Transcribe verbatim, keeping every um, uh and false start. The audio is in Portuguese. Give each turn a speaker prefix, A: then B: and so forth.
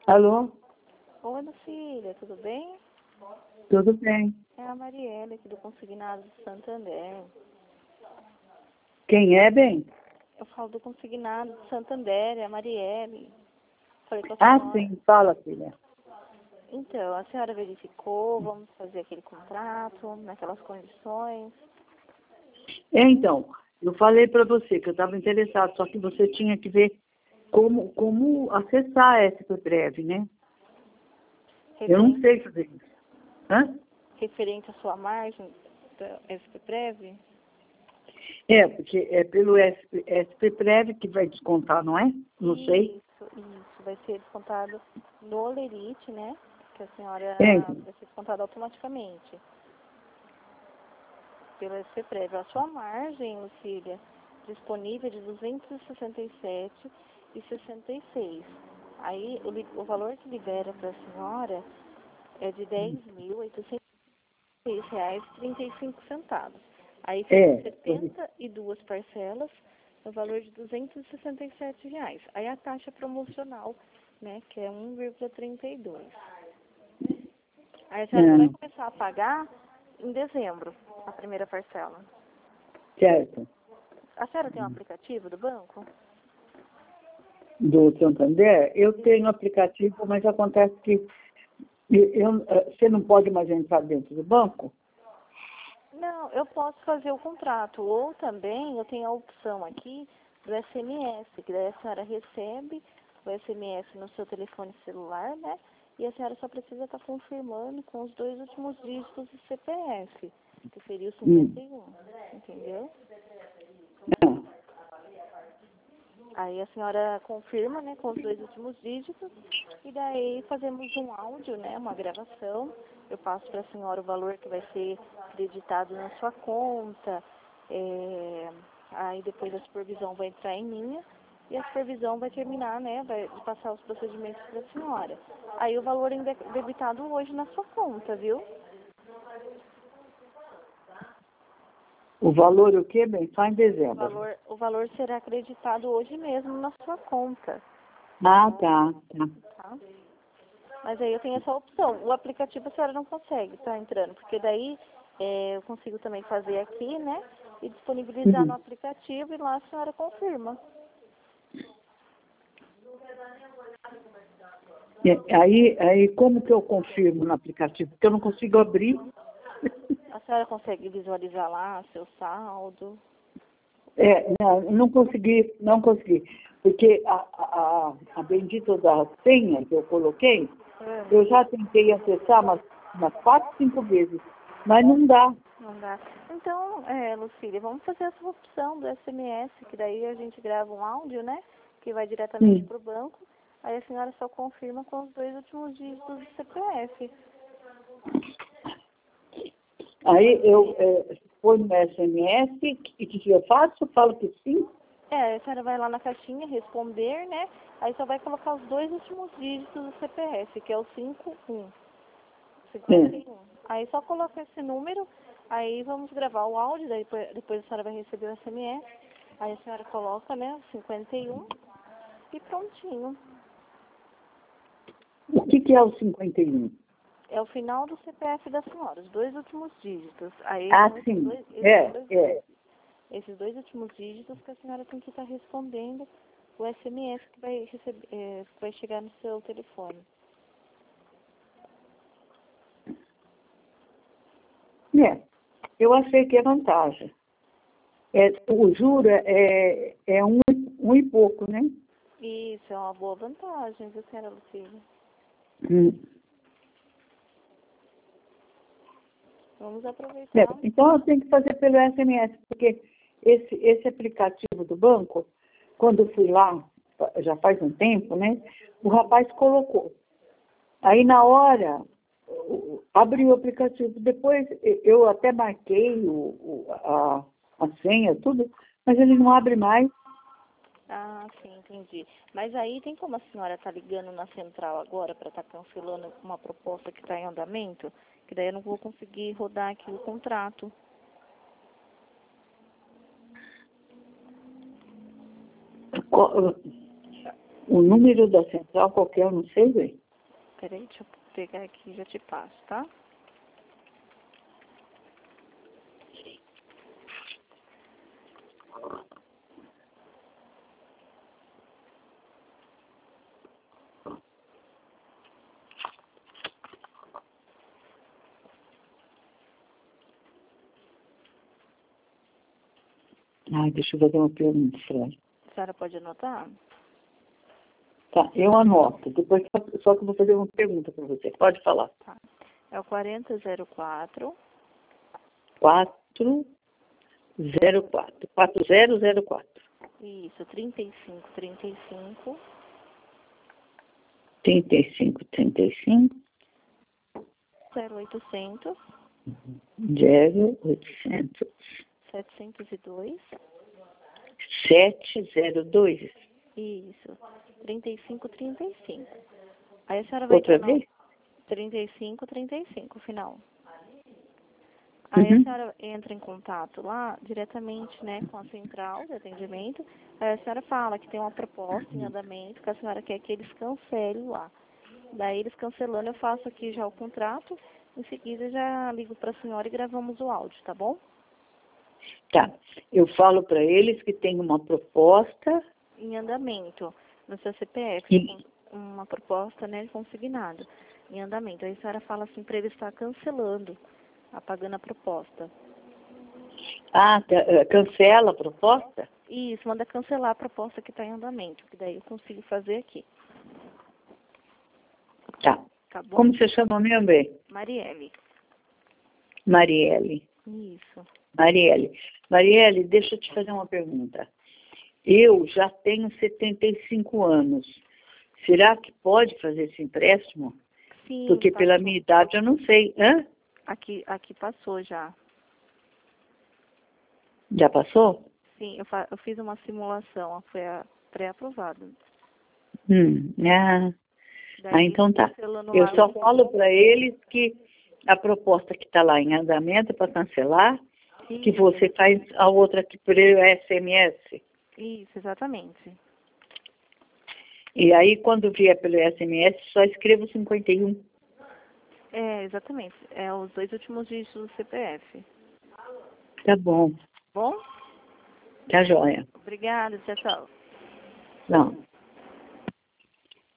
A: Alô?
B: Oi, Lucília, tudo bem?
A: Tudo bem.
B: É a Marielle aqui do Consignado de Santander.
A: Quem é, bem?
B: Eu falo do Consignado de Santander, é a Marielle. Falei com a
A: Ah,
B: senhora.
A: sim. Fala, filha.
B: Então, a senhora verificou, vamos fazer aquele contrato, naquelas condições.
A: É, então, eu falei para você que eu estava interessado, só que você tinha que ver como, como acessar a S P Prev, né? Eu não
B: Referente,
A: sei fazer isso. Hã?
B: referente à sua margem da S P Prev?
A: É, porque é pelo S P, S P Prev que vai descontar, não é? Não sei.
B: Isso, isso. Vai ser descontado no Lerite, né? Que a senhora
A: É, então.
B: vai ser descontado automaticamente. Pelo S P Prev. A sua margem, Lucília, disponível é de duzentos e sessenta e sete reais e sessenta e seis centavos. Aí, o, li- o valor que libera para a senhora é de dez mil oitocentos e seis reais e trinta e cinco centavos. Aí ficam
A: É,
B: setenta e duas parcelas no valor de duzentos e sessenta e sete reais. Aí a taxa promocional, né, que é um vírgula trinta e dois. Aí a senhora só vai
A: é,
B: começar a pagar em dezembro, a primeira parcela.
A: certo.
B: A senhora tem um aplicativo do banco?
A: Do Santander, eu tenho aplicativo, mas acontece que eu, eu- você não pode mais entrar dentro do banco?
B: Não, eu posso fazer o contrato. Ou também eu tenho a opção aqui do S M S, que daí a senhora recebe o S M S no seu telefone celular, né? E a senhora só precisa estar confirmando com os dois últimos dígitos do C P F, que seria o
A: Hum.
B: cinquenta e um, entendeu?
A: Não.
B: Aí a senhora confirma, né, com os dois últimos dígitos, e daí fazemos um áudio, né, uma gravação. Eu passo para a senhora o valor que vai ser creditado na sua conta, é, aí depois a supervisão vai entrar em linha, e a supervisão vai terminar, né, vai passar os procedimentos para a senhora. Aí o valor ainda é debitado hoje na sua conta, viu?
A: O valor o quê, bem? Só em
B: O
A: dezembro.
B: valor, o valor será acreditado hoje mesmo na sua conta,
A: Ah, tá, tá.
B: tá? Mas aí eu tenho essa opção. O aplicativo a senhora não consegue estar entrando, porque daí é, eu consigo também fazer aqui, né? E disponibilizar no
A: Uhum.
B: aplicativo e lá a senhora confirma.
A: É, aí, aí, como que eu confirmo no aplicativo? Porque eu não consigo abrir.
B: A senhora consegue visualizar lá seu saldo?
A: É, não, não consegui, não consegui. Porque a, a, a bendita da senha que eu coloquei,
B: É,
A: eu já tentei acessar umas, umas quatro, cinco vezes, mas não dá.
B: não dá. Então, é, Lucília, vamos fazer essa opção do S M S, que daí a gente grava um áudio, né? Que vai diretamente
A: Hum.
B: para o banco. Aí a senhora só confirma com os dois últimos dígitos do C P F.
A: Aí eu é, põe no S M S, e o que, que eu faço? Falo que sim.
B: É, a senhora vai lá na caixinha, responder, né? Aí só vai colocar os dois últimos dígitos do C P F, que é o cinquenta e um. cinquenta
A: É.
B: e um. Aí só coloca esse número, aí vamos gravar o áudio, daí depois, depois a senhora vai receber o S M S. Aí a senhora coloca, né, o cinquenta e um e prontinho.
A: O que, que é o cinquenta e um?
B: É o final do C P F da senhora, os dois últimos dígitos. Aí
A: Ah,
B: são esses
A: sim.
B: dois, esses
A: É,
B: dois,
A: é.
B: esses dois últimos dígitos que a senhora tem que estar respondendo o S M S que vai, receber, é, que vai chegar no seu telefone.
A: É. Eu achei que é vantagem. É, o juro é, é um, um e pouco, né?
B: Isso é uma boa vantagem, viu, senhora Lucília?
A: Hum.
B: Vamos
A: É,
B: aproveitar.
A: então eu tenho que fazer pelo S M S, porque esse, esse aplicativo do banco, quando eu fui lá, já faz um tempo, né? O rapaz colocou. Aí na hora, o- abriu o aplicativo. Depois eu até marquei o, o- a, a senha, tudo, mas ele não abre mais.
B: Ah, sim, entendi. Mas aí tem como a senhora estar ligando na central agora para estar cancelando uma proposta que está em andamento? Que daí eu não vou conseguir rodar aqui o contrato.
A: Co- O número da central qualquer, eu não sei, velho.
B: Peraí, deixa eu pegar aqui e já te passo, tá?
A: Ai, deixa eu fazer uma pergunta, Fran.
B: A senhora pode anotar?
A: Tá, eu anoto. Depois só, só que eu vou fazer uma pergunta para você. Pode falar.
B: Tá. É o quarenta zero quatro.
A: quatro zero quatro. quatro zero zero quatro.
B: Isso, trinta e cinco, trinta e cinco.
A: trinta e cinco, trinta e cinco.
B: zero oitocentos.
A: zero oitocentos.
B: setecentos e dois.
A: sete zero dois.
B: Isso. trinta e cinco, trinta e cinco. Aí a senhora vai
A: Outra
B: entrar no
A: vez?
B: trinta e cinco, trinta e cinco, final. Aí
A: Uhum.
B: a senhora entra em contato lá diretamente, né, com a central de atendimento. Aí a senhora fala que tem uma proposta em andamento, que a senhora quer que eles cancelem lá. Daí eles cancelando, eu faço aqui já o contrato. Em seguida já ligo para a senhora e gravamos o áudio, tá bom?
A: Tá. Eu falo para eles que tem uma proposta.
B: Em andamento, no seu C P F,
A: E...
B: com uma proposta, né, consignada, em andamento. Aí a senhora fala assim para ele estar cancelando, apagando a proposta.
A: Ah, tá, eh, cancela a proposta?
B: Isso, manda cancelar a proposta que está em andamento, que daí eu consigo fazer aqui.
A: Tá.
B: Tá bom?
A: Como você chama mesmo, bem?
B: Marielle.
A: Marielle.
B: Isso.
A: Marielle. Marielle, deixa eu te fazer uma pergunta. Eu já tenho setenta e cinco anos. Será que pode fazer esse empréstimo?
B: Sim,
A: Porque
B: passou.
A: pela minha idade eu não sei. Hã?
B: Aqui, aqui passou já.
A: Já passou?
B: Sim, eu, fa eu fiz uma simulação, foi pré-aprovada.
A: Hum, ah, ah, então tá. Eu só falo para eles que a proposta que está lá em andamento é para cancelar,
B: Isso.
A: que você faz a outra aqui por S M S.
B: Isso, exatamente.
A: E aí, quando vier pelo S M S, só escreva cinquenta e um.
B: É, exatamente. É os dois últimos dígitos do C P F.
A: Tá bom.
B: Bom?
A: Tá joia.
B: Obrigada, tchau, tchau.
A: Não.